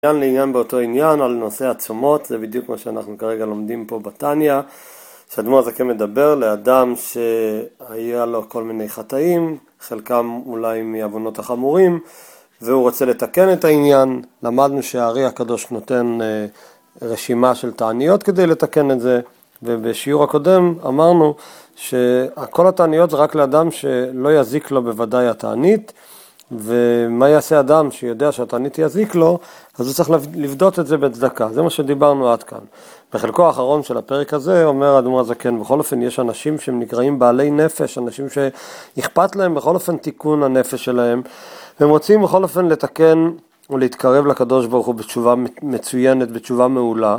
לעניין באותו עניין על נושא הצומות, זה בדיוק מה שאנחנו כרגע לומדים פה בתניא, שהאדמו"ר הזקן מדבר לאדם שהיה לו כל מיני חטאים, חלקם אולי מעוונות החמורים, והוא רוצה לתקן את העניין. למדנו שהארי הקדוש נותן רשימה של תעניות כדי לתקן את זה, ובשיעור הקודם אמרנו שכל התעניות זה רק לאדם שלא יזיק לו בוודאי התענית, ומה יעשה אדם שיודע שהתענית יזיק לו, אז הוא צריך לבדות את זה בצדקה. זה מה שדיברנו עד כאן. בחלקו האחרון של הפרק הזה אומר האדמו"ר הזקן, בכל אופן יש אנשים שהם נקראים בעלי נפש, אנשים שאכפת להם בכל אופן תיקון הנפש שלהם, והם רוצים בכל אופן לתקן ולהתקרב לקדוש ברוך הוא בתשובה מצוינת, בתשובה מעולה.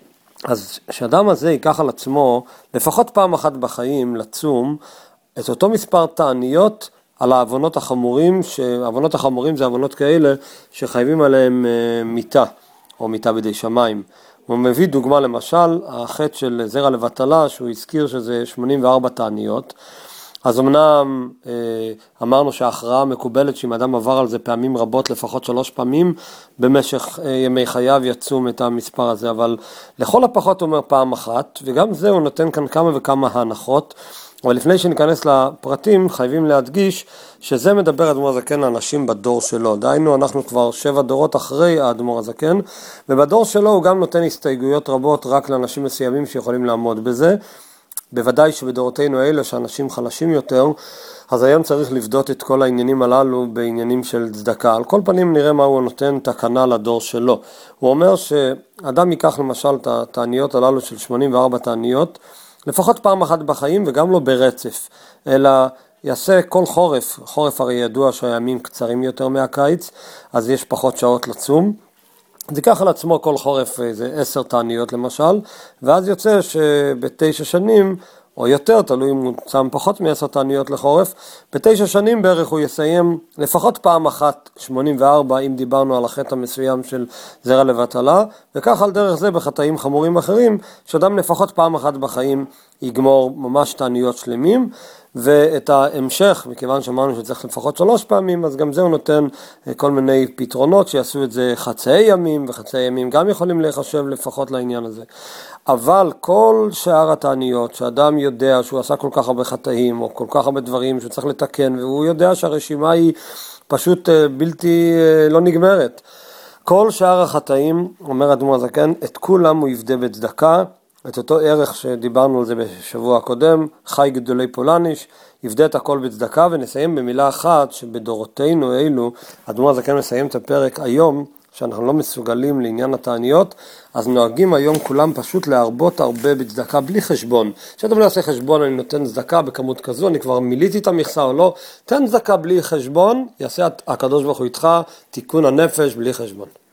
אז שאדם הזה ייקח על עצמו לפחות פעם אחת בחיים לצום את אותו מספר תעניות על העוונות החמורים, שהעוונות החמורים זה עוונות כאלה שחייבים עליהם מיתה או מיתה בידי שמיים. הוא מביא דוגמה למשל, החטא של זרע לבטלה, שהוא הזכיר שזה 84 תעניות. אז אמנם אמרנו שההכרעה מקובלת שאם אדם עבר על זה פעמים רבות, לפחות 3 פעמים, במשך ימי חייו יצום את המספר הזה, אבל לכל הפחות הוא אומר פעם אחת, וגם זה הוא נותן כאן כמה וכמה הנחות. אבל לפני שניכנס לפרטים, חייבים להדגיש שזה מדבר האדמו"ר הזקן לאנשים בדור שלו. דהיינו, אנחנו כבר 7 דורות אחרי האדמו"ר הזקן, ובדור שלו הוא גם נותן הסתייגויות רבות רק לאנשים מסוימים שיכולים לעמוד בזה. בוודאי שבדורותינו האלה, שאנשים חלשים יותר, אז היום צריך לבדות את כל העניינים הללו בעניינים של צדקה. על כל פנים נראה מה הוא נותן תקנה לדור שלו. הוא אומר שאדם ייקח למשל את התעניות הללו של 84 תעניות, לפחות פעם אחת בחיים וגם לא ברצף, אלא יעשה כל חורף, חורף הרי ידוע שהימים קצרים יותר מהקיץ, אז יש פחות שעות לצום, זה ייקח על עצמו כל חורף איזה 10 תעניות למשל, ואז יוצא ב9 שנים, או יותר, תלוי אם הוא צם פחות מ10 תעניות לחורף, ב9 שנים בערך הוא יסיים לפחות פעם אחת 84, אם דיברנו על החטא המסוים של זרע לבטלה, וכך על דרך זה בחטאים חמורים אחרים, שאדם לפחות פעם אחת בחיים יגמור ממש תעניות שלמים, ואת ההמשך, מכיוון שאמרנו שצריך לפחות 3 פעמים, אז גם זה הוא נותן כל מיני פתרונות שיעשו את זה חצאי ימים, וחצאי ימים גם יכולים להיחשב לפחות לעניין הזה. אבל כל שאר התעניות, שאדם יודע שהוא עשה כל כך הרבה חטאים, או כל כך הרבה דברים שהוא צריך לתקן, והוא יודע שהרשימה היא פשוט בלתי לא נגמרת. כל שאר החטאים, אומר האדמו"ר הזקן, את כולם הוא יפדה בצדקה, את אותו ערך שדיברנו על זה בשבוע הקודם, חי גדולי פולניש, יפדה את הכל בצדקה. ונסיים במילה אחת שבדורותינו אלו, האדמו"ר הזקן מסיים את הפרק היום, שאנחנו לא מסוגלים לעניין התעניות, אז נוהגים היום כולם פשוט להרבות הרבה בצדקה בלי חשבון. שאתם לא יעשה חשבון, אני נותן צדקה בכמות כזו, אני כבר מיליתי את המכסה או לא, תן צדקה בלי חשבון, יעשה הקדוש ברוך הוא איתך תיקון הנפש בלי חשבון.